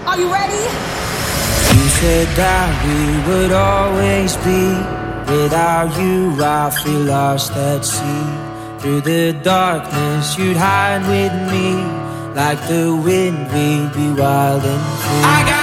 Are you ready? You said that we would always be. Without you I feel lost at sea. Through the darkness you'd hide with me. Like the wind we'd be wild and free.